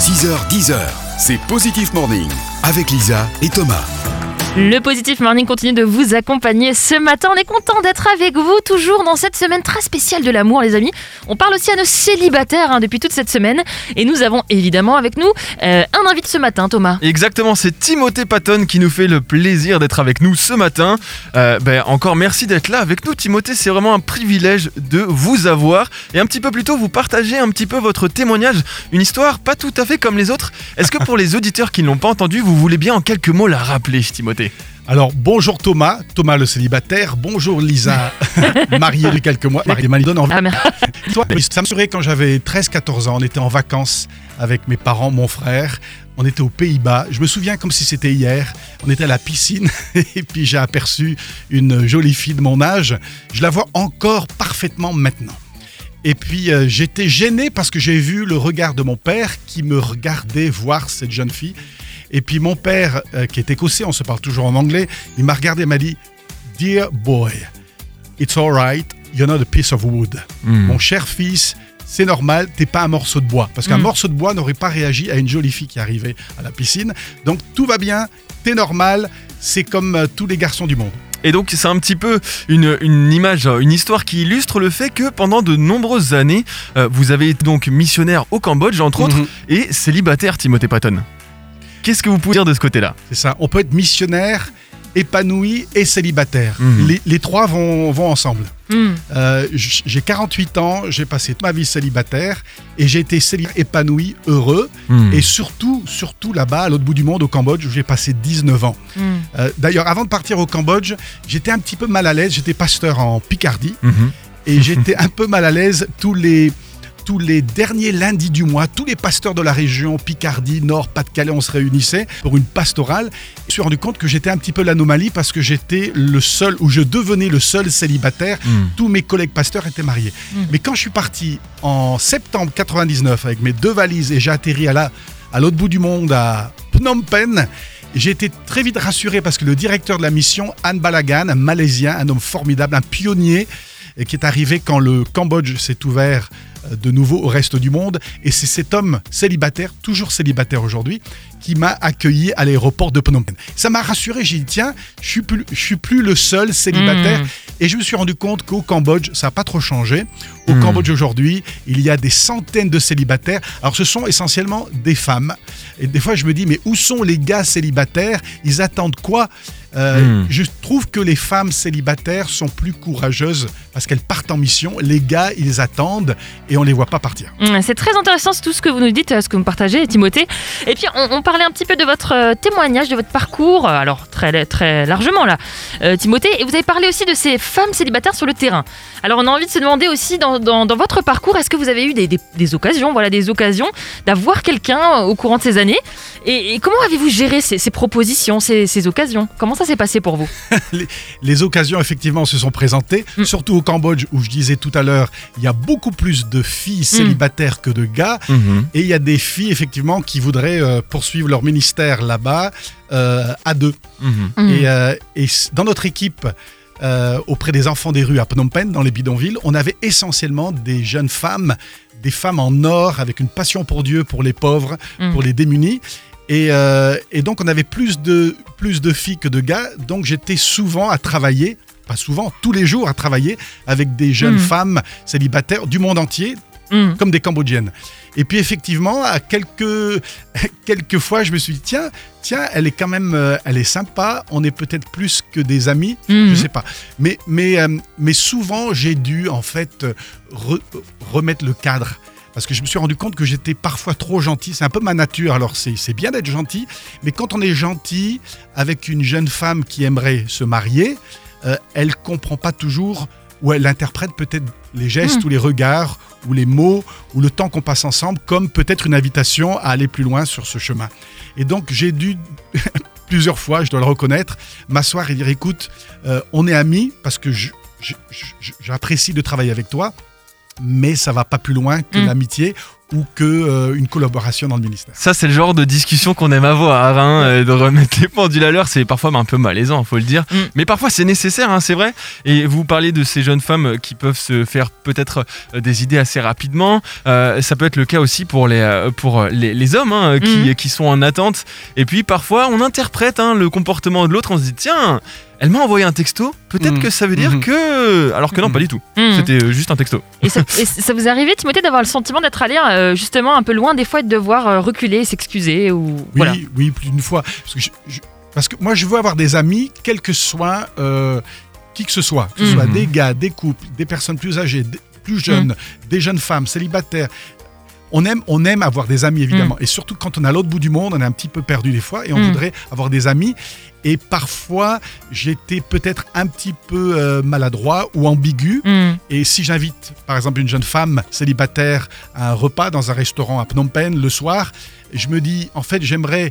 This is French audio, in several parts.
6h-10h, c'est Positif Morning avec Lisa et Thomas. Le Positif Morning continue de vous accompagner ce matin. On est content d'être avec vous, toujours dans cette semaine très spéciale de l'amour, les amis. On parle aussi à nos célibataires depuis toute cette semaine. Et nous avons évidemment avec nous un invité ce matin, Thomas. Exactement, c'est Timothée Patton qui nous fait le plaisir d'être avec nous ce matin. Encore merci d'être là avec nous, Timothée. C'est vraiment un privilège de vous avoir. Et un petit peu plus tôt, vous partagez un petit peu votre témoignage. Une histoire pas tout à fait comme les autres. Est-ce que pour les auditeurs qui ne l'ont pas entendu, vous voulez bien en quelques mots la rappeler, Timothée ? Alors, bonjour Thomas le célibataire, bonjour Lisa, mariée de quelques mois. Ça me serait quand j'avais 13-14 ans, on était en vacances avec mes parents, mon frère, on était aux Pays-Bas, je me souviens comme si c'était hier, on était à la piscine et puis j'ai aperçu une jolie fille de mon âge, je la vois encore parfaitement maintenant. Et puis j'étais gêné parce que j'ai vu le regard de mon père qui me regardait voir cette jeune fille. Et puis mon père, qui est écossais, on se parle toujours en anglais, il m'a regardé et m'a dit « Dear boy, it's all right, you're not a piece of wood. Mon cher fils, c'est normal, t'es pas un morceau de bois. » Parce qu'un morceau de bois n'aurait pas réagi à une jolie fille qui arrivait à la piscine. Donc tout va bien, t'es normal, c'est comme tous les garçons du monde. Et donc c'est un petit peu une image, une histoire qui illustre le fait que pendant de nombreuses années, vous avez été donc missionnaire au Cambodge, entre autres, et célibataire, Timothée Patton. Qu'est-ce que vous pouvez dire de ce côté-là ? C'est ça, on peut être missionnaire, épanoui et célibataire. Les trois vont ensemble. J'ai 48 ans, j'ai passé toute ma vie célibataire et j'ai été célibataire, épanoui, heureux et surtout là-bas, à l'autre bout du monde, au Cambodge, où j'ai passé 19 ans. D'ailleurs, avant de partir au Cambodge, j'étais un petit peu mal à l'aise, j'étais pasteur en Picardie et j'étais un peu mal à l'aise tous les derniers lundis du mois, tous les pasteurs de la région, Picardie, Nord, Pas-de-Calais, on se réunissait pour une pastorale. Je me suis rendu compte que j'étais un petit peu l'anomalie parce que j'étais le seul, ou je devenais le seul célibataire. Tous mes collègues pasteurs étaient mariés. Mais quand je suis parti en septembre 99 avec mes 2 valises et j'ai atterri à l'autre bout du monde, à Phnom Penh, j'ai été très vite rassuré parce que le directeur de la mission, Anne Balagan, un Malaisien, un homme formidable, un pionnier, qui est arrivé quand le Cambodge s'est ouvert de nouveau au reste du monde. Et c'est cet homme célibataire, toujours célibataire aujourd'hui, qui m'a accueilli à l'aéroport de Phnom Penh. Ça m'a rassuré, j'ai dit tiens, je suis plus le seul célibataire. Et je me suis rendu compte qu'au Cambodge, ça n'a pas trop changé. Au Cambodge aujourd'hui, il y a des centaines de célibataires. Alors ce sont essentiellement des femmes. Et des fois je me dis mais où sont les gars célibataires ? Ils attendent quoi ? Je trouve que les femmes célibataires sont plus courageuses parce qu'elles partent en mission. Les gars, ils attendent et on les voit pas partir. C'est très intéressant tout ce que vous nous dites, ce que vous partagez, Timothée. Et puis on parlait un petit peu de votre témoignage, de votre parcours, alors très, très largement là, Timothée. Et vous avez parlé aussi de ces femmes célibataires sur le terrain. Alors on a envie de se demander aussi dans votre parcours, est-ce que vous avez eu des occasions d'avoir quelqu'un au courant de ces années ? Et comment avez-vous géré ces propositions, ces occasions ? Comment ça s'est passé pour vous ? Les occasions, effectivement, se sont présentées, surtout au Cambodge, où je disais tout à l'heure, il y a beaucoup plus de filles célibataires que de gars. Et il y a des filles, effectivement, qui voudraient poursuivre leur ministère là-bas à 2. Et dans notre équipe, auprès des enfants des rues à Phnom Penh, dans les bidonvilles, on avait essentiellement des jeunes femmes, des femmes en or, avec une passion pour Dieu, pour les pauvres, pour les démunis. Et donc on avait plus de filles que de gars, donc j'étais souvent à travailler, pas souvent, tous les jours à travailler avec des jeunes femmes célibataires du monde entier, comme des Cambodgiennes. Et puis effectivement, à quelques fois, je me suis dit tiens, elle est quand même, elle est sympa. On est peut-être plus que des amis, je sais pas. Mais souvent, j'ai dû en fait remettre le cadre. Parce que je me suis rendu compte que j'étais parfois trop gentil. C'est un peu ma nature, alors c'est bien d'être gentil. Mais quand on est gentil avec une jeune femme qui aimerait se marier, elle ne comprend pas toujours, ou elle interprète peut-être les gestes ou les regards, ou les mots, ou le temps qu'on passe ensemble, comme peut-être une invitation à aller plus loin sur ce chemin. Et donc j'ai dû, plusieurs fois, je dois le reconnaître, m'asseoir et dire écoute, on est amis parce que j'apprécie de travailler avec toi, mais ça va pas plus loin que l'amitié ou qu'une collaboration dans le ministère. Ça, c'est le genre de discussion qu'on aime avoir, hein, de remettre les pendules à l'heure. C'est parfois un peu malaisant, faut le dire. Mais parfois, c'est nécessaire, hein, c'est vrai. Et vous parlez de ces jeunes femmes qui peuvent se faire peut-être des idées assez rapidement. Ça peut être le cas aussi pour les hommes, hein, qui sont en attente. Et puis, parfois, on interprète le comportement de l'autre. On se dit, tiens, elle m'a envoyé un texto, peut-être que ça veut dire que... Alors que non, pas du tout. C'était juste un texto. Et ça vous est arrivé, Timothée, d'avoir le sentiment d'être allé justement un peu loin des fois et de devoir reculer, s'excuser ou... Oui, voilà. oui, plus d'une fois. Parce que moi, je veux avoir des amis, quel que soit qui que ce soit des gars, des couples, des personnes plus âgées, plus jeunes, des jeunes femmes, célibataires. On aime avoir des amis, évidemment. Et surtout quand on est à l'autre bout du monde, on est un petit peu perdu des fois et on voudrait avoir des amis. Et parfois, j'étais peut-être un petit peu maladroit ou ambigu. Et si j'invite, par exemple, une jeune femme célibataire à un repas dans un restaurant à Phnom Penh le soir, je me dis, en fait, j'aimerais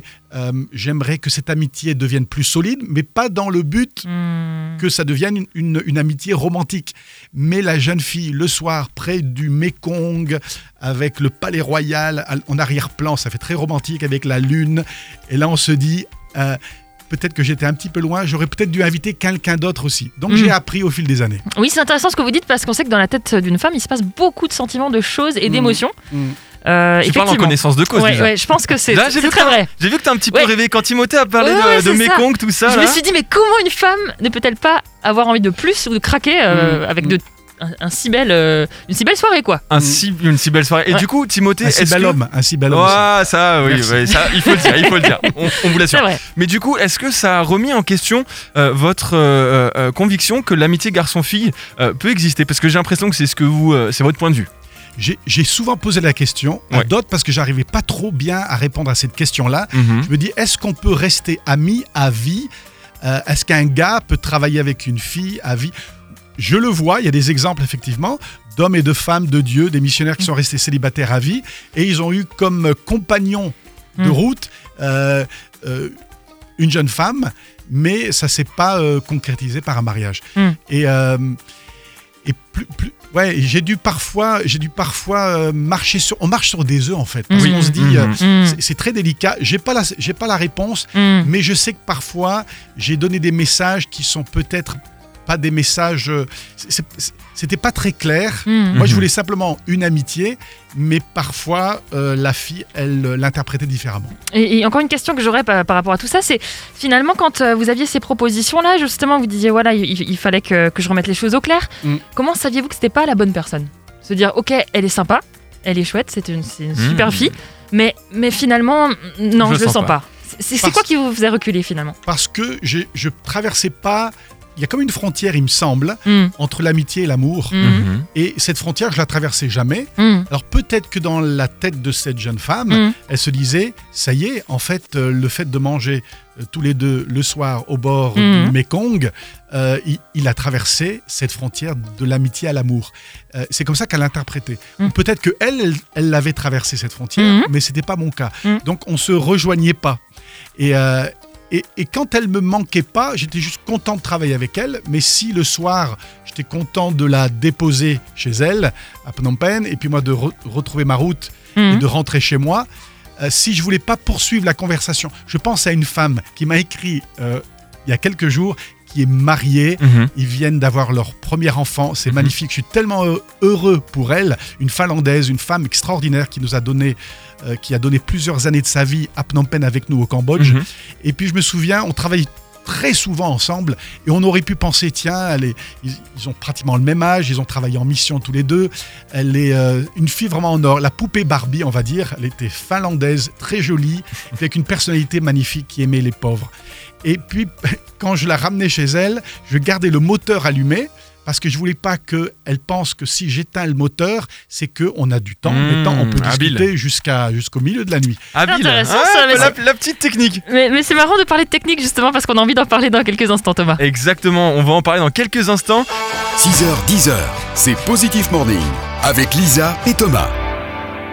que cette amitié devienne plus solide, mais pas dans le but que ça devienne une amitié romantique. Mais la jeune fille, le soir, près du Mekong, avec le palais royal en arrière-plan, ça fait très romantique avec la lune. Et là, on se dit... peut-être que j'étais un petit peu loin, j'aurais peut-être dû inviter quelqu'un d'autre aussi. Donc j'ai appris au fil des années. Oui, c'est intéressant ce que vous dites parce qu'on sait que dans la tête d'une femme, il se passe beaucoup de sentiments, de choses et d'émotions. Tu parles en connaissance de cause déjà. Ouais, je pense que c'est très vrai. J'ai vu que t'as un petit peu rêvé quand Timothée a parlé de Mekong, tout ça. Je me suis dit, mais comment une femme ne peut-elle pas avoir envie de plus ou de craquer avec une si belle soirée, quoi. Une si belle soirée. Et du coup, Timothée, un si bel homme. Ça, oui, ça, il faut le dire. On vous l'assure. Mais du coup, est-ce que ça a remis en question votre conviction que l'amitié garçon-fille peut exister? Parce que j'ai l'impression que c'est votre point de vue. J'ai souvent posé la question à d'autres parce que j'arrivais pas trop bien à répondre à cette question-là. Je me dis, est-ce qu'on peut rester amis à vie? Est-ce qu'un gars peut travailler avec une fille à vie? Je le vois, il y a des exemples effectivement d'hommes et de femmes de Dieu, des missionnaires qui sont restés célibataires à vie et ils ont eu comme compagnon de route une jeune femme, mais ça s'est pas concrétisé par un mariage. Et j'ai dû parfois marcher sur des œufs en fait. Parce qu'on se dit c'est très délicat. J'ai pas la réponse, mais je sais que parfois j'ai donné des messages qui sont peut-être pas des messages. C'était pas très clair. Moi, je voulais simplement une amitié, mais parfois la fille, elle l'interprétait différemment. Et encore une question que j'aurais par rapport à tout ça, c'est finalement quand vous aviez ces propositions-là, justement, vous disiez voilà, il fallait que je remette les choses au clair. Comment saviez-vous que c'était pas la bonne personne? Se dire ok, elle est sympa, elle est chouette, c'est une super fille, mais finalement non, je le sens pas. C'est quoi qui vous faisait reculer finalement? Parce que je traversais pas. Il y a comme une frontière, il me semble, entre l'amitié et l'amour. Et cette frontière, je la traversais jamais. Alors peut-être que dans la tête de cette jeune femme, elle se disait, ça y est, en fait, le fait de manger tous les deux le soir au bord du Mekong, il a traversé cette frontière de l'amitié à l'amour. C'est comme ça qu'elle l'interprétait. Peut-être qu'elle l'avait traversé cette frontière, mais c'était pas mon cas. Donc on se rejoignait pas. Et quand elle me manquait pas, j'étais juste content de travailler avec elle. Mais si le soir, j'étais content de la déposer chez elle, à Phnom Penh, et puis moi de retrouver ma route et de rentrer chez moi, si je voulais pas poursuivre la conversation, je pense à une femme qui m'a écrit il y a quelques jours, qui est mariée, ils viennent d'avoir leur premier enfant, c'est magnifique, je suis tellement heureux pour elle, une Finlandaise, une femme extraordinaire qui nous a donné plusieurs années de sa vie à Phnom Penh avec nous au Cambodge. Et puis je me souviens, on travaillait très souvent ensemble et on aurait pu penser, tiens, ils ont pratiquement le même âge, ils ont travaillé en mission tous les deux, elle est une fille vraiment en or, la poupée Barbie on va dire, elle était finlandaise, très jolie, avec une personnalité magnifique qui aimait les pauvres. Et puis, quand je la ramenais chez elle, je gardais le moteur allumé parce que je voulais pas qu'elle pense que si j'éteins le moteur, c'est qu'on a du temps. Le temps, on peut discuter jusqu'au milieu de la nuit. Habile. La petite technique. Mais c'est marrant de parler de technique justement parce qu'on a envie d'en parler dans quelques instants, Thomas. Exactement, on va en parler dans quelques instants. 6h, 10h, c'est Positif Morning avec Lisa et Thomas.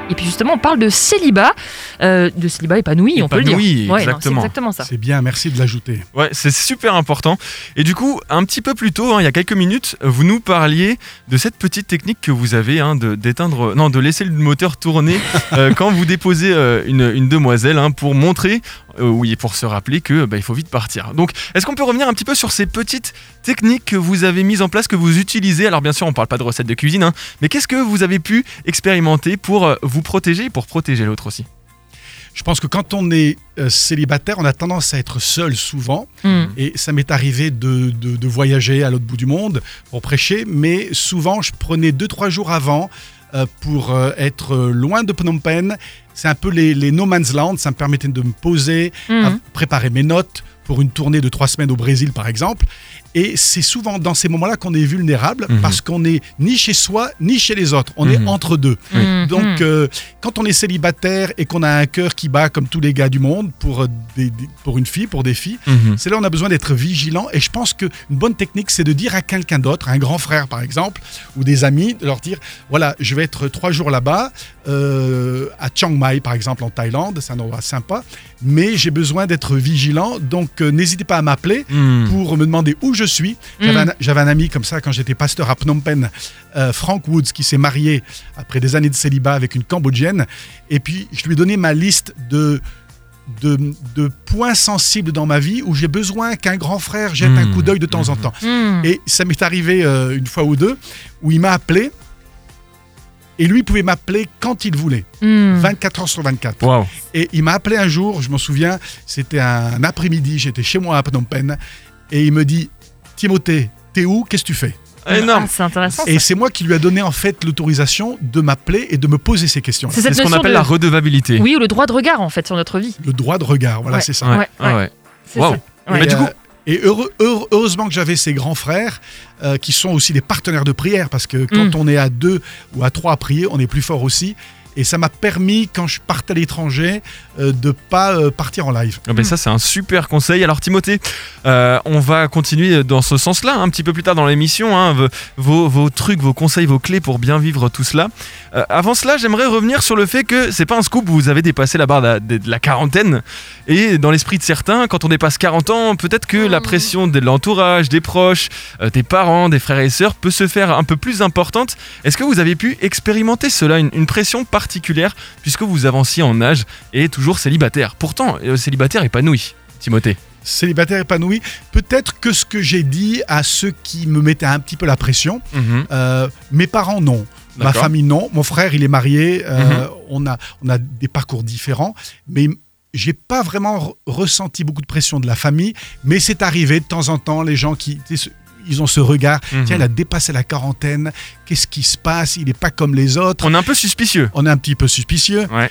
Et puis justement, on parle de célibat épanoui, on peut le dire. Épanoui, Ouais, exactement. c'est exactement ça. C'est bien, merci de l'ajouter. Ouais, c'est super important. Et du coup, un petit peu plus tôt, il y a quelques minutes, vous nous parliez de cette petite technique que vous avez de laisser le moteur tourner quand vous déposez une demoiselle pour montrer, pour se rappeler que il faut vite partir. Donc, est-ce qu'on peut revenir un petit peu sur ces petites techniques que vous avez mises en place, que vous utilisez? Alors bien sûr, on parle pas de recettes de cuisine, mais qu'est-ce que vous avez pu expérimenter pour vous protéger et pour protéger l'autre aussi? Je pense que quand on est célibataire, on a tendance à être seul souvent. Et ça m'est arrivé de voyager à l'autre bout du monde pour prêcher, mais souvent je prenais 2-3 jours avant pour être loin de Phnom Penh. C'est un peu les no man's land, ça me permettait de me poser, à préparer mes notes pour une tournée de 3 semaines au Brésil par exemple. Et c'est souvent dans ces moments-là qu'on est vulnérable parce qu'on n'est ni chez soi ni chez les autres. On est entre deux. Donc quand on est célibataire et qu'on a un cœur qui bat comme tous les gars du monde pour une fille, pour des filles, c'est là où on a besoin d'être vigilant. Et je pense qu'une bonne technique, c'est de dire à quelqu'un d'autre, à un grand frère par exemple, ou des amis, de leur dire, voilà, je vais être 3 jours là-bas, à Chiang Mai par exemple en Thaïlande, c'est un endroit sympa, mais j'ai besoin d'être vigilant. Donc n'hésitez pas à m'appeler pour me demander où je suis. J'avais un ami comme ça quand j'étais pasteur à Phnom Penh, Frank Woods, qui s'est marié après des années de célibat avec une Cambodgienne. Et puis je lui ai donné ma liste de points sensibles dans ma vie où j'ai besoin qu'un grand frère jette un coup d'œil de temps en temps. Et ça m'est arrivé une fois ou deux où il m'a appelé. Et lui pouvait m'appeler quand il voulait, 24 heures sur 24. Wow. Et il m'a appelé un jour, je m'en souviens, c'était un après-midi, j'étais chez moi à Phnom Penh, et il me dit, Timothée, t'es où? Qu'est-ce que tu fais? Énorme. C'est intéressant. Et c'est moi qui lui ai donné en fait l'autorisation de m'appeler et de me poser ces questions. C'est cette ce qu'on notion appelle la redevabilité. Oui, ou le droit de regard en fait sur notre vie. Le droit de regard, voilà, Ouais. c'est ça. Ouais. C'est Wow. ça. Ouais. Mais du coup, Et heureusement que j'avais ces grands frères qui sont aussi des partenaires de prière, parce que quand on est à 2 ou à 3 à prier, on est plus fort aussi. Et ça m'a permis, quand je partais à l'étranger, de ne pas partir en live. ça c'est un super conseil. Alors Timothée, on va continuer dans ce sens-là un petit peu plus tard dans l'émission, vos trucs, vos conseils, vos clés pour bien vivre tout cela. Avant cela, j'aimerais revenir sur le fait que c'est pas un scoop, vous avez dépassé la barre de la quarantaine, et dans l'esprit de certains, quand on dépasse 40 ans, peut-être que la pression de l'entourage, des proches, des parents, des frères et sœurs peut se faire un peu plus importante. Est-ce que vous avez pu expérimenter cela, une pression particulière, puisque vous avanciez en âge et toujours célibataire? Pourtant, célibataire épanoui, Timothée. Célibataire épanoui, peut-être que ce que j'ai dit à ceux qui me mettaient un petit peu la pression, mes parents non, ma D'accord. famille non, mon frère il est marié, on a des parcours différents, mais j'ai pas vraiment ressenti beaucoup de pression de la famille, mais c'est arrivé de temps en temps, les gens qui... Ils ont ce regard, tiens, il a dépassé la quarantaine, qu'est-ce qui se passe? Il n'est pas comme les autres. On est un peu suspicieux. On est un petit peu suspicieux. Ouais.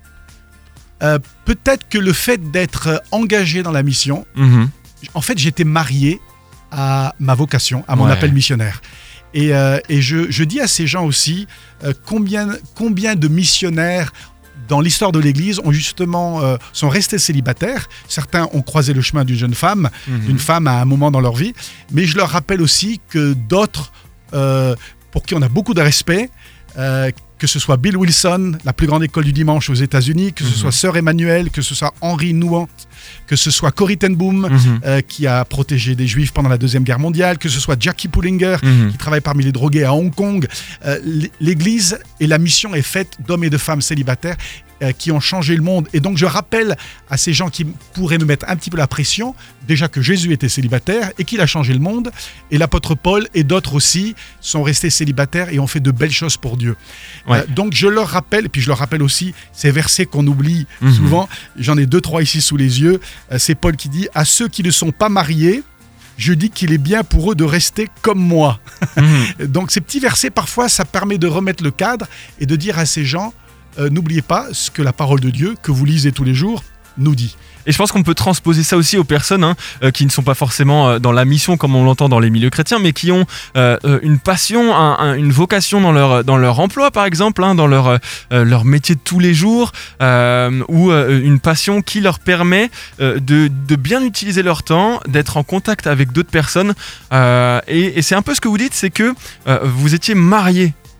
Peut-être que le fait d'être engagé dans la mission, en fait, j'étais marié à ma vocation, à mon appel missionnaire. Et je dis à ces gens aussi combien de missionnaires dans l'histoire de l'Église sont restés célibataires. Certains ont croisé le chemin d'une jeune femme, d'une femme à un moment dans leur vie. Mais je leur rappelle aussi que d'autres, pour qui on a beaucoup de respect, que ce soit Bill Wilson, la plus grande école du dimanche aux États-Unis, que ce soit Sœur Emmanuel, que ce soit Henry Nouwen, que ce soit Corrie ten Boom, qui a protégé des Juifs pendant la Deuxième Guerre mondiale, que ce soit Jackie Pullinger, qui travaille parmi les drogués à Hong Kong. L'Église et la mission est faite d'hommes et de femmes célibataires qui ont changé le monde. Et donc je rappelle à ces gens qui pourraient me mettre un petit peu la pression, déjà que Jésus était célibataire et qu'il a changé le monde, et l'apôtre Paul et d'autres aussi sont restés célibataires et ont fait de belles choses pour Dieu. Donc je leur rappelle, et puis je leur rappelle aussi ces versets qu'on oublie souvent, j'en ai 2-3 ici sous les yeux. C'est Paul qui dit « À ceux qui ne sont pas mariés, je dis qu'il est bien pour eux de rester comme moi. » Donc ces petits versets, parfois, ça permet de remettre le cadre et de dire à ces gens n'oubliez pas ce que la parole de Dieu, que vous lisez tous les jours, nous dit. Et je pense qu'on peut transposer ça aussi aux personnes qui ne sont pas forcément dans la mission comme on l'entend dans les milieux chrétiens, mais qui ont une passion, une vocation dans leur emploi par exemple, dans leur métier de tous les jours, ou une passion qui leur permet de bien utiliser leur temps, d'être en contact avec d'autres personnes. Et c'est un peu ce que vous dites, c'est que vous étiez mariés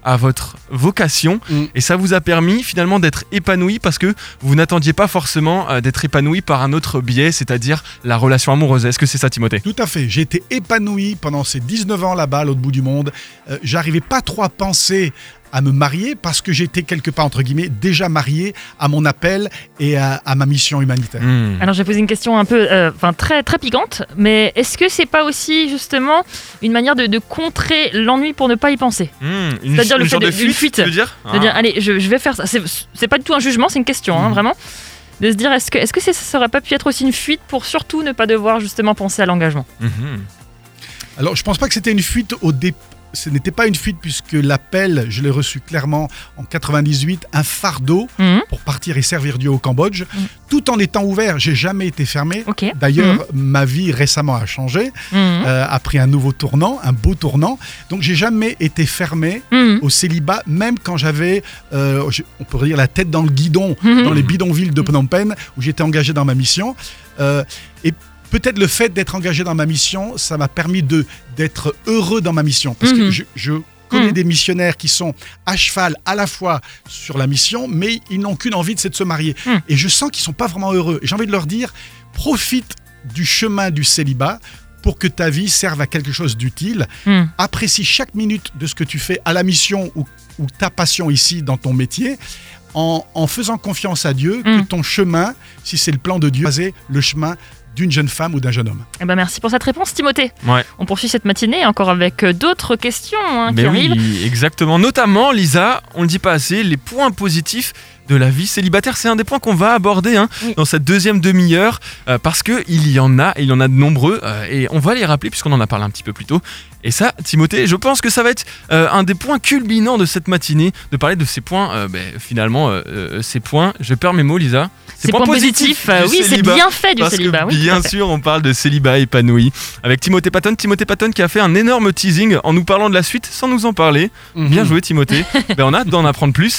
à votre vocation et ça vous a permis finalement d'être épanoui parce que vous n'attendiez pas forcément d'être épanoui par un autre biais, c'est-à-dire la relation amoureuse. Est-ce que c'est ça, Timothée ? Tout à fait. J'ai été épanoui pendant ces 19 ans là-bas, à l'autre bout du monde. J'arrivais pas trop à penser à me marier parce que j'étais quelque part, entre guillemets, déjà marié à mon appel et à ma mission humanitaire. Alors, je vais poser une question un peu, très, très piquante, mais est-ce que c'est pas aussi justement une manière de contrer l'ennui pour ne pas y penser ? C'est-à-dire le fait d'une fuite. Tu veux dire C'est-à-dire, allez, je vais faire ça. C'est pas du tout un jugement, c'est une question, vraiment. De se dire, est-ce que ça aurait pas pu être aussi une fuite pour surtout ne pas devoir justement penser à l'engagement ? Alors, je pense pas que c'était une fuite au départ. Ce n'était pas une fuite puisque l'appel, je l'ai reçu clairement en 98, un fardeau pour partir et servir Dieu au Cambodge, tout en étant ouvert. J'ai jamais été fermé. Okay. D'ailleurs, ma vie récemment a changé, a pris un nouveau tournant, un beau tournant. Donc, j'ai jamais été fermé au célibat, même quand j'avais, on pourrait dire, la tête dans le guidon, dans les bidonvilles de Phnom Penh, où j'étais engagé dans ma mission. Et peut-être le fait d'être engagé dans ma mission, ça m'a permis d'être heureux dans ma mission. Parce que je connais des missionnaires qui sont à cheval à la fois sur la mission, mais ils n'ont qu'une envie, c'est de se marier. Et je sens qu'ils ne sont pas vraiment heureux. Et j'ai envie de leur dire, profite du chemin du célibat pour que ta vie serve à quelque chose d'utile. Apprécie chaque minute de ce que tu fais à la mission ou ta passion ici dans ton métier. En faisant confiance à Dieu, que ton chemin, si c'est le plan de Dieu, c'est le chemin d'une jeune femme ou d'un jeune homme. Eh ben merci pour cette réponse, Timothée. Ouais. On poursuit cette matinée encore avec d'autres questions qui arrivent. Oui, exactement. Notamment, Lisa, on ne le dit pas assez, les points positifs de la vie célibataire. C'est un des points qu'on va aborder dans cette deuxième demi-heure parce qu'il y en a, et il y en a de nombreux et on va les rappeler puisqu'on en a parlé un petit peu plus tôt. Et ça, Timothée, je pense que ça va être un des points culminants de cette matinée, de parler de ces points, ces points, je perds mes mots, Lisa. Ces points positifs, oui, c'est bien fait du célibat. Parce que bien sûr, on parle de célibat épanoui. Avec Timothée Patton qui a fait un énorme teasing en nous parlant de la suite sans nous en parler. Bien joué, Timothée. On a hâte d'en apprendre plus.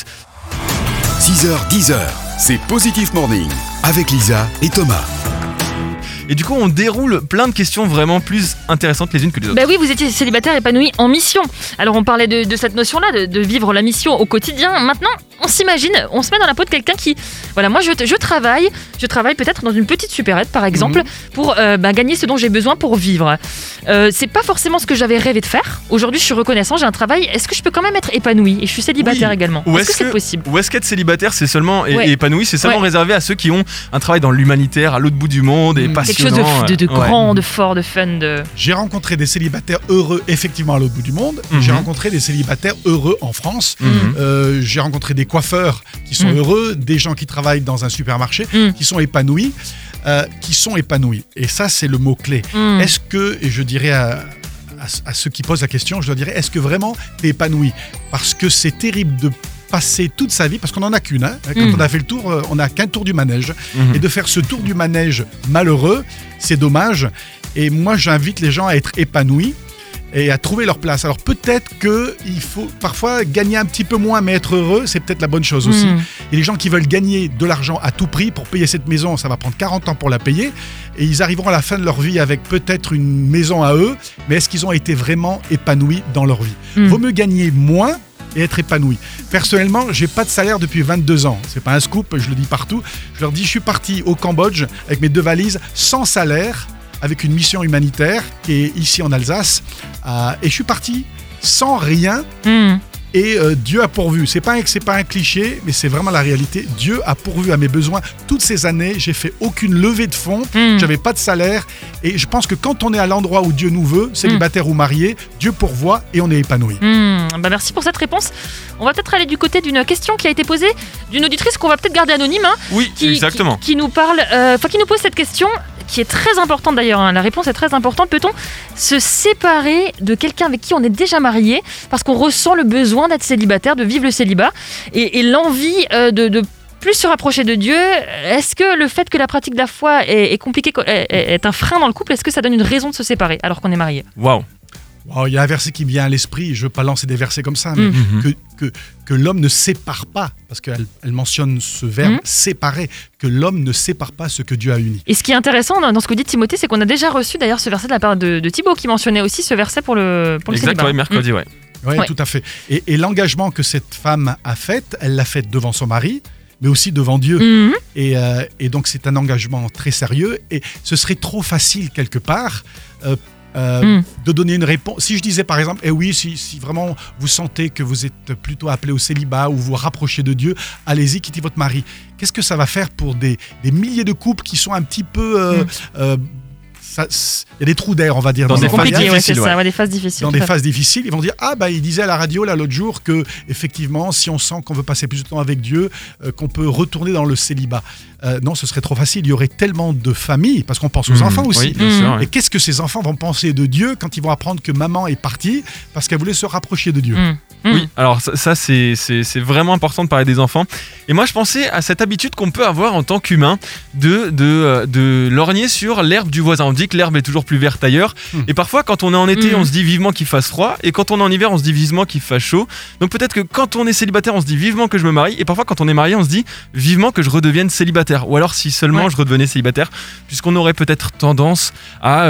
6h, 10h, c'est Positive Morning avec Lisa et Thomas. Et du coup, on déroule plein de questions vraiment plus intéressantes les unes que les autres. Oui, vous étiez célibataire épanoui en mission. Alors, on parlait de cette notion-là, de vivre la mission au quotidien. Maintenant, on s'imagine, on se met dans la peau de quelqu'un qui... Voilà, moi, je travaille peut-être dans une petite supérette, par exemple, pour gagner ce dont j'ai besoin pour vivre. C'est pas forcément ce que j'avais rêvé de faire. Aujourd'hui, je suis reconnaissant, j'ai un travail. Est-ce que je peux quand même être épanoui ? Et je suis célibataire également. Est-ce que c'est possible ? Ou est-ce qu'être célibataire, c'est seulement épanoui, c'est seulement réservé à ceux qui ont un travail dans l'humanitaire, à l'autre bout du monde, et passionnant. Quelque chose de grand, de fort, de fun. J'ai rencontré des célibataires heureux, effectivement, à l'autre bout du monde. J'ai rencontré des célibataires heureux en France. J'ai rencontré des coiffeurs qui sont heureux, des gens qui travaillent dans un supermarché, qui sont épanouis. Et ça, c'est le mot-clé. Est-ce que, et je dirais à ceux qui posent la question, je leur dirais, est-ce que vraiment tu es épanoui ? Parce que c'est terrible de passer toute sa vie, parce qu'on n'en a qu'une, quand on a fait le tour, on n'a qu'un tour du manège. Et de faire ce tour du manège malheureux, c'est dommage. Et moi, j'invite les gens à être épanouis et à trouver leur place. Alors peut-être qu'il faut parfois gagner un petit peu moins, mais être heureux, c'est peut-être la bonne chose aussi. Et les gens qui veulent gagner de l'argent à tout prix pour payer cette maison, ça va prendre 40 ans pour la payer. Et ils arriveront à la fin de leur vie avec peut-être une maison à eux, mais est-ce qu'ils ont été vraiment épanouis dans leur vie ? Vaut mieux gagner moins et être épanoui. Personnellement, j'ai pas de salaire depuis 22 ans. C'est pas un scoop, je le dis partout. Je leur dis, je suis parti au Cambodge avec mes 2 valises, sans salaire, avec une mission humanitaire qui est ici en Alsace. Et je suis parti sans rien. Et Dieu a pourvu. C'est pas un cliché, mais c'est vraiment la réalité. Dieu a pourvu à mes besoins. Toutes ces années, j'ai fait aucune levée de fonds. J'avais pas de salaire. Et je pense que quand on est à l'endroit où Dieu nous veut, célibataire ou marié, Dieu pourvoit et on est épanoui. Merci pour cette réponse. On va peut-être aller du côté d'une question qui a été posée d'une auditrice qu'on va peut-être garder anonyme. Oui, exactement. Qui nous parle, qui nous pose cette question, qui est très importante d'ailleurs. La réponse est très importante. Peut-on se séparer de quelqu'un avec qui on est déjà marié parce qu'on ressent le besoin d'être célibataire, de vivre le célibat et l'envie de plus se rapprocher de Dieu? Est-ce que le fait que la pratique de la foi est compliquée, est un frein dans le couple? Est-ce que ça donne une raison de se séparer alors qu'on est marié? Waouh! Il y a un verset qui me vient à l'esprit, je ne veux pas lancer des versets comme ça, mais que l'homme ne sépare pas, parce qu'elle mentionne ce verbe séparer, que l'homme ne sépare pas ce que Dieu a uni. Et ce qui est intéressant dans ce que dit Timothée, c'est qu'on a déjà reçu d'ailleurs ce verset de la part de Thibaut qui mentionnait aussi ce verset pour le célibat. Exact, mercredi, Oui, tout à fait. Et l'engagement que cette femme a fait, elle l'a fait devant son mari, mais aussi devant Dieu. Et donc c'est un engagement très sérieux. Et ce serait trop facile quelque part de donner une réponse. Si je disais par exemple, si vraiment vous sentez que vous êtes plutôt appelé au célibat ou vous rapprochez de Dieu, allez-y, quittez votre mari. Qu'est-ce que ça va faire pour des milliers de couples qui sont un petit peu... il y a des trous d'air, on va dire, dans des phases difficiles. Des phases difficiles. Dans des phases difficiles, ils vont dire il disait à la radio là l'autre jour que effectivement, si on sent qu'on veut passer plus de temps avec Dieu, qu'on peut retourner dans le célibat. Non, ce serait trop facile. Il y aurait tellement de familles, parce qu'on pense aux enfants aussi. Oui, bien sûr, et qu'est-ce que ces enfants vont penser de Dieu quand ils vont apprendre que maman est partie parce qu'elle voulait se rapprocher de Dieu. Oui, alors ça c'est vraiment important de parler des enfants. Et moi je pensais à cette habitude qu'on peut avoir en tant qu'humain de lorgner sur l'herbe du voisin. On dit que l'herbe est toujours plus verte ailleurs. Et parfois quand on est en été, on se dit vivement qu'il fasse froid. Et quand on est en hiver, on se dit vivement qu'il fasse chaud. Donc peut-être que quand on est célibataire, on se dit vivement que je me marie. Et parfois quand on est marié, on se dit vivement que je redevienne célibataire. Ou alors si seulement je redevenais célibataire, puisqu'on aurait peut-être tendance à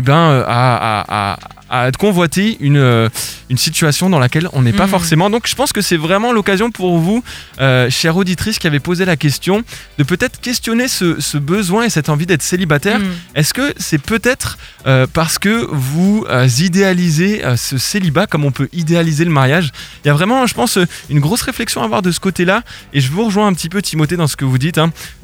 convoiter une situation dans laquelle on n'est pas forcément. Donc je pense que c'est vraiment l'occasion pour vous, chère auditrice qui avez posé la question, de peut-être questionner ce besoin et cette envie d'être célibataire. Est-ce que c'est peut-être parce que vous idéalisez ce célibat comme on peut idéaliser le mariage? Il y a vraiment, je pense, une grosse réflexion à avoir de ce côté-là, et je vous rejoins un petit peu, Timothée, dans ce que vous dites,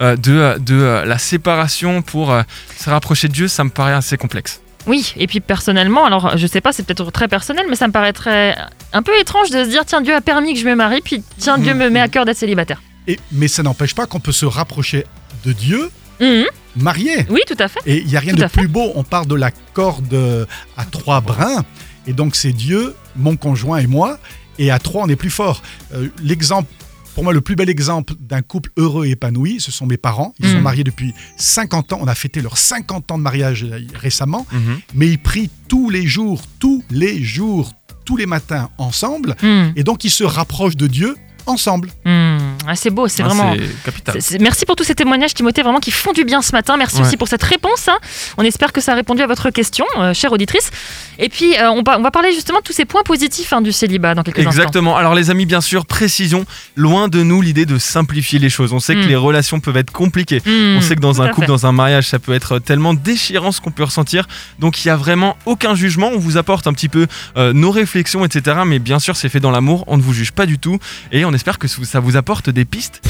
de la séparation pour se rapprocher de Dieu. Ça me paraît assez complexe. Oui, et puis personnellement, alors je sais pas, c'est peut-être très personnel, mais ça me paraîtrait un peu étrange de se dire tiens, Dieu a permis que je me marie, puis tiens, Dieu me met à cœur d'être célibataire. Mais ça n'empêche pas qu'on peut se rapprocher de Dieu marié. Oui, tout à fait. Et il n'y a rien de plus beau. On parle de la corde à 3 brins, et donc c'est Dieu, mon conjoint et moi, et à 3 on est plus fort. Pour moi, le plus bel exemple d'un couple heureux et épanoui, ce sont mes parents. Ils sont mariés depuis 50 ans. On a fêté leurs 50 ans de mariage récemment. Mais ils prient tous les jours, tous les matins ensemble. Et donc, ils se rapprochent de Dieu ensemble. C'est beau, c'est vraiment... C'est capital. Merci pour tous ces témoignages, Timothée, vraiment qui font du bien ce matin. Merci aussi pour cette réponse. On espère que ça a répondu à votre question, chère auditrice. Et puis, on va parler justement de tous ces points positifs du célibat dans quelques instants. Exactement. Alors les amis, bien sûr, précision, loin de nous l'idée de simplifier les choses. On sait que les relations peuvent être compliquées. On sait que dans un couple, dans un mariage, ça peut être tellement déchirant ce qu'on peut ressentir. Donc il n'y a vraiment aucun jugement. On vous apporte un petit peu nos réflexions, etc. Mais bien sûr, c'est fait dans l'amour. On ne vous juge pas du tout. Et on espère que ça vous apporte des pistes.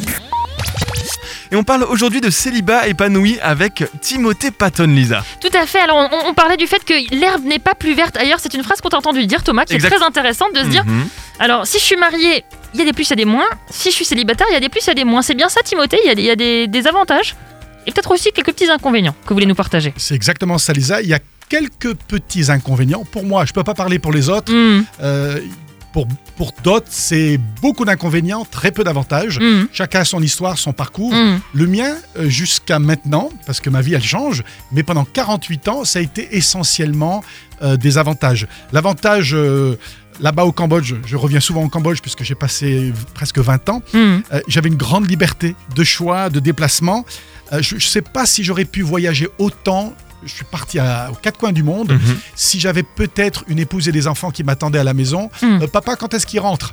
Et on parle aujourd'hui de célibat épanoui avec Timothée Patton, Lisa. Tout à fait. Alors, on parlait du fait que l'herbe n'est pas plus verte ailleurs. C'est une phrase qu'on t'a entendu dire, Thomas, qui est très intéressante de se dire alors, si je suis marié, il y a des plus, il y a des moins. Si je suis célibataire, il y a des plus, il y a des moins. C'est bien ça, Timothée. Il y a des avantages et peut-être aussi quelques petits inconvénients que vous voulez nous partager. C'est exactement ça, Lisa. Il y a quelques petits inconvénients. Pour moi, je ne peux pas parler pour les autres. Pour d'autres, c'est beaucoup d'inconvénients, très peu d'avantages. Chacun a son histoire, son parcours. Le mien, jusqu'à maintenant, parce que ma vie, elle change, mais pendant 48 ans, ça a été essentiellement des avantages. L'avantage, là-bas au Cambodge, je reviens souvent au Cambodge puisque j'ai passé presque 20 ans, j'avais une grande liberté de choix, de déplacement. Je ne sais pas si j'aurais pu voyager autant. Je suis parti aux 4 coins du monde. Si j'avais peut-être une épouse et des enfants qui m'attendaient à la maison, papa, quand est-ce qu'il rentre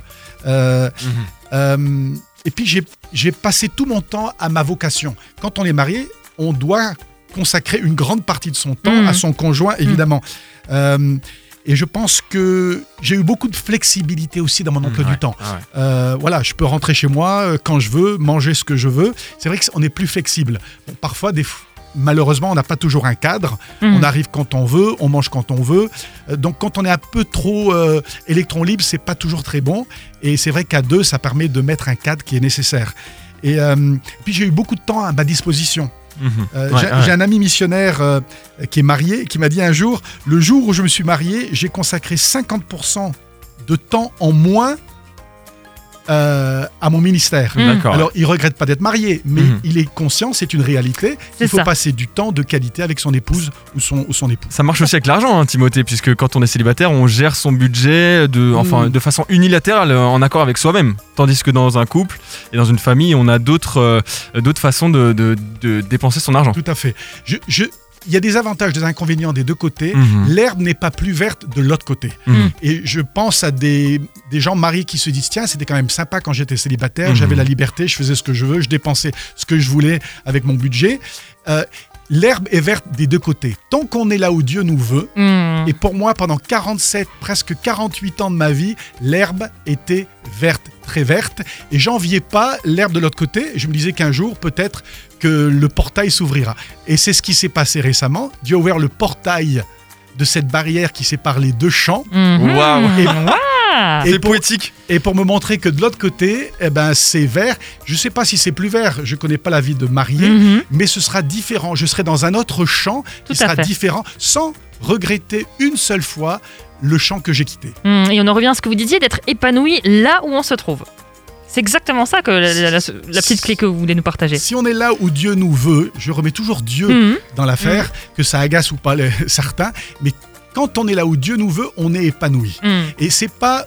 Et puis j'ai passé tout mon temps à ma vocation. Quand on est marié, on doit consacrer une grande partie de son temps à son conjoint, évidemment. Et je pense que j'ai eu beaucoup de flexibilité aussi dans mon emploi du temps. Voilà, je peux rentrer chez moi quand je veux, manger ce que je veux. C'est vrai qu'on est plus flexible. Bon, parfois, malheureusement, on n'a pas toujours un cadre. On arrive quand on veut, on mange quand on veut. Donc, quand on est un peu trop électron libre, c'est pas toujours très bon. Et c'est vrai qu'à 2, ça permet de mettre un cadre qui est nécessaire. Et puis, j'ai eu beaucoup de temps à ma disposition. J'ai un ami missionnaire qui est marié, qui m'a dit un jour, le jour où je me suis marié, j'ai consacré 50% de temps en moins à mon ministère. Alors, il regrette pas d'être marié, mais il est conscient, c'est une réalité. Il faut passer du temps de qualité avec son épouse ou son époux. Ça marche aussi avec l'argent, Timothée, puisque quand on est célibataire, on gère son budget de façon unilatérale, en accord avec soi-même. Tandis que dans un couple et dans une famille, on a d'autres façons de dépenser son argent. Tout à fait. il y a des avantages, des inconvénients des deux côtés. L'herbe n'est pas plus verte de l'autre côté. Et je pense à des gens mariés qui se disent, tiens, c'était quand même sympa quand j'étais célibataire, j'avais la liberté, je faisais ce que je veux, je dépensais ce que je voulais avec mon budget. L'herbe est verte des deux côtés. Tant qu'on est là où Dieu nous veut, et pour moi, pendant 47, presque 48 ans de ma vie, l'herbe était verte, très verte, et j'enviais pas l'herbe de l'autre côté. Je me disais qu'un jour, peut-être que le portail s'ouvrira. Et c'est ce qui s'est passé récemment. Dieu a ouvert le portail de cette barrière qui sépare les deux champs. Waouh. C'est pour, poétique. Et pour me montrer que de l'autre côté, c'est vert. Je ne sais pas si c'est plus vert, je ne connais pas la vie de marié, mais ce sera différent. Je serai dans un autre champ qui sera différent, sans regretter une seule fois le champ que j'ai quitté. Et on en revient à ce que vous disiez, d'être épanoui là où on se trouve. C'est exactement ça que la petite clé que vous voulez nous partager. Si on est là où Dieu nous veut, je remets toujours Dieu dans l'affaire, que ça agace ou pas certains, mais quand on est là où Dieu nous veut, on est épanoui. Et c'est pas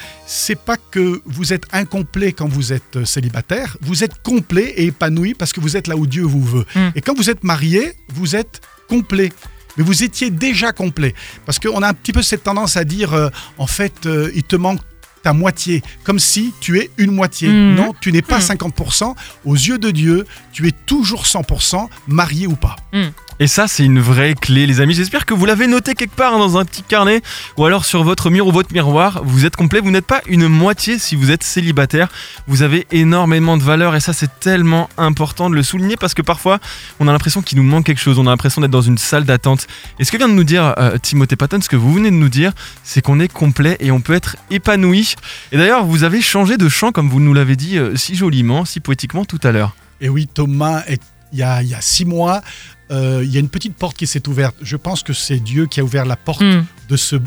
que vous êtes incomplet quand vous êtes célibataire, vous êtes complet et épanoui parce que vous êtes là où Dieu vous veut. Et quand vous êtes marié, vous êtes complet. Mais vous étiez déjà complet. Parce qu'on a un petit peu cette tendance à dire, en fait, il te manque ta moitié, comme si tu es une moitié. Non, tu n'es pas 50%. Aux yeux de Dieu, tu es toujours 100%, marié ou pas. Et ça, c'est une vraie clé, les amis. J'espère que vous l'avez noté quelque part dans un petit carnet ou alors sur votre mur ou votre miroir. Vous êtes complet, vous n'êtes pas une moitié si vous êtes célibataire. Vous avez énormément de valeur et ça, c'est tellement important de le souligner parce que parfois, on a l'impression qu'il nous manque quelque chose. On a l'impression d'être dans une salle d'attente. Et ce que vient de nous dire Timothée Patton, ce que vous venez de nous dire, c'est qu'on est complet et on peut être épanoui. Et d'ailleurs, vous avez changé de chant, comme vous nous l'avez dit si joliment, si poétiquement tout à l'heure. Et oui, Thomas, il y a 6 mois, il y a une petite porte qui s'est ouverte. Je pense que c'est Dieu qui a ouvert la porte de ce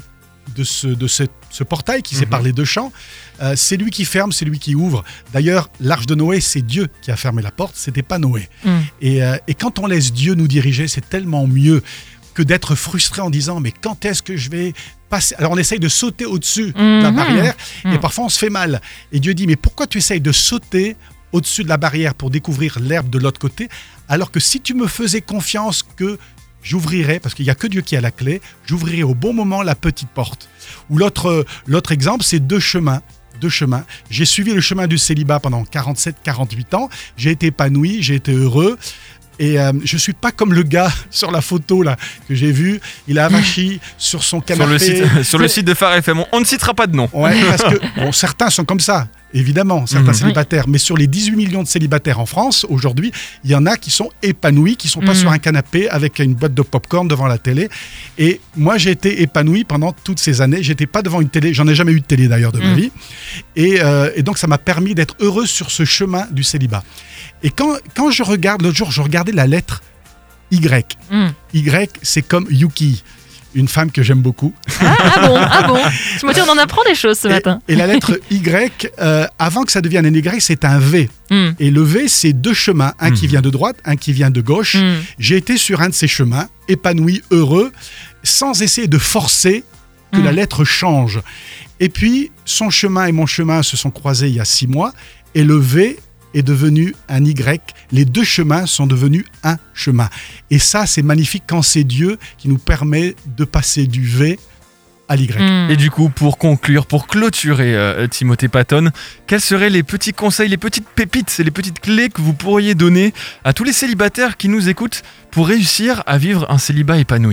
portail qui sépare les deux champs. C'est lui qui ferme, c'est lui qui ouvre. D'ailleurs, l'arche de Noé, c'est Dieu qui a fermé la porte, c'était pas Noé. Et quand on laisse Dieu nous diriger, c'est tellement mieux que d'être frustré en disant mais quand est-ce que je vais passer. Alors on essaye de sauter au-dessus de la barrière et parfois on se fait mal. Et Dieu dit mais pourquoi tu essayes de sauter au-dessus de la barrière pour découvrir l'herbe de l'autre côté, alors que si tu me faisais confiance que j'ouvrirais, parce qu'il n'y a que Dieu qui a la clé, j'ouvrirais au bon moment la petite porte. Ou l'autre exemple, c'est deux chemins. J'ai suivi le chemin du célibat pendant 47-48 ans, j'ai été épanoui, j'ai été heureux. Et je suis pas comme le gars sur la photo là que j'ai vu, il a avachi sur son canapé. Sur le site de Phare FM, on ne citera pas de nom. Ouais, parce que certains sont comme ça, évidemment, certains célibataires. Mais sur les 18 millions de célibataires en France, aujourd'hui, il y en a qui sont épanouis, qui sont pas sur un canapé avec une boîte de popcorn devant la télé. Et moi, j'ai été épanoui pendant toutes ces années. J'étais pas devant une télé, j'en ai jamais eu de télé d'ailleurs de ma vie. Et donc, ça m'a permis d'être heureux sur ce chemin du célibat. Et quand je regarde, l'autre jour, je regardais la lettre Y. Y, c'est comme Yuki, une femme que j'aime beaucoup. Ah bon Timothée, on en apprend des choses ce matin. Et la lettre Y, avant que ça devienne un Y, c'est un V. Et le V, c'est deux chemins, un qui vient de droite, un qui vient de gauche. J'ai été sur un de ces chemins, épanoui, heureux, sans essayer de forcer que la lettre change. Et puis, son chemin et mon chemin se sont croisés il y a 6 mois, et le V est devenu un Y. Les deux chemins sont devenus un chemin. Et ça, c'est magnifique quand c'est Dieu qui nous permet de passer du V à l'Y. Et du coup, pour conclure, pour clôturer Timothée Patton, quels seraient les petits conseils, les petites pépites, les petites clés que vous pourriez donner à tous les célibataires qui nous écoutent pour réussir à vivre un célibat épanoui ?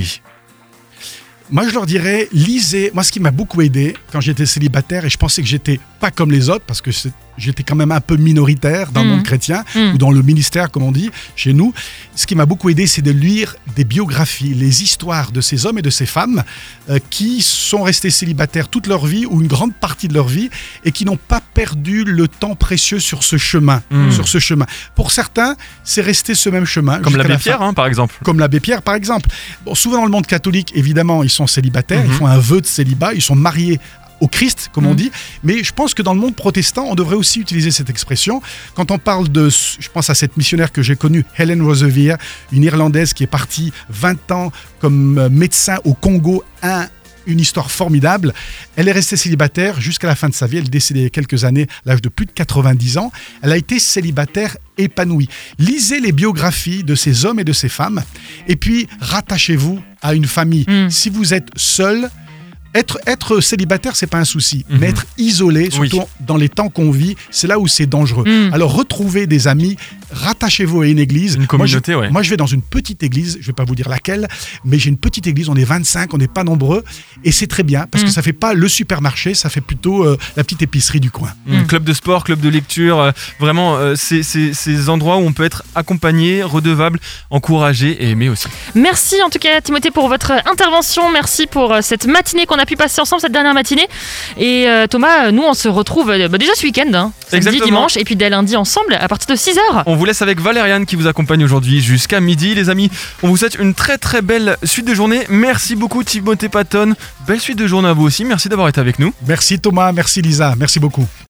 Moi, je leur dirais, lisez. Moi, ce qui m'a beaucoup aidé quand j'étais célibataire, et je pensais que j'étais pas comme les autres, parce que j'étais quand même un peu minoritaire dans le monde chrétien, ou dans le ministère, comme on dit, chez nous. Ce qui m'a beaucoup aidé, c'est de lire des biographies, les histoires de ces hommes et de ces femmes qui sont restés célibataires toute leur vie, ou une grande partie de leur vie, et qui n'ont pas perdu le temps précieux sur ce chemin. Pour certains, c'est resté ce même chemin. Comme l'abbé Pierre, par exemple. Comme l'abbé Pierre, par exemple. Bon, souvent dans le monde catholique, évidemment, ils sont célibataires, ils font un vœu de célibat, ils sont mariés au Christ, comme on dit, mais je pense que dans le monde protestant, on devrait aussi utiliser cette expression. Quand on parle je pense à cette missionnaire que j'ai connue, Helen Roseveare, une Irlandaise qui est partie 20 ans comme médecin au Congo, une histoire formidable. Elle est restée célibataire jusqu'à la fin de sa vie. Elle est décédée il y a quelques années, à l'âge de plus de 90 ans. Elle a été célibataire épanouie. Lisez les biographies de ces hommes et de ces femmes. Et puis, rattachez-vous à une famille. Si vous êtes seul, être célibataire, c'est pas un souci. Mais être isolé, surtout dans les temps qu'on vit, c'est là où c'est dangereux. Alors, retrouvez des amis, rattachez-vous à une église. Une communauté, moi, je vais dans une petite église, je vais pas vous dire laquelle, mais j'ai une petite église, on est 25, on n'est pas nombreux, et c'est très bien, parce que ça fait pas le supermarché, ça fait plutôt la petite épicerie du coin. Club de sport, club de lecture, vraiment, c'est ces endroits où on peut être accompagné, redevable, encouragé et aimé aussi. Merci en tout cas Timothée pour votre intervention, merci pour cette matinée qu'on a pu passer ensemble, cette dernière matinée. Et Thomas, nous on se retrouve déjà ce week-end, samedi, dimanche, et puis dès lundi ensemble à partir de 6h. On vous laisse avec Valériane qui vous accompagne aujourd'hui jusqu'à midi. Les amis, on vous souhaite une très très belle suite de journée. Merci beaucoup Timothée Patton. Belle suite de journée à vous aussi. Merci d'avoir été avec nous. Merci Thomas, merci Lisa, merci beaucoup.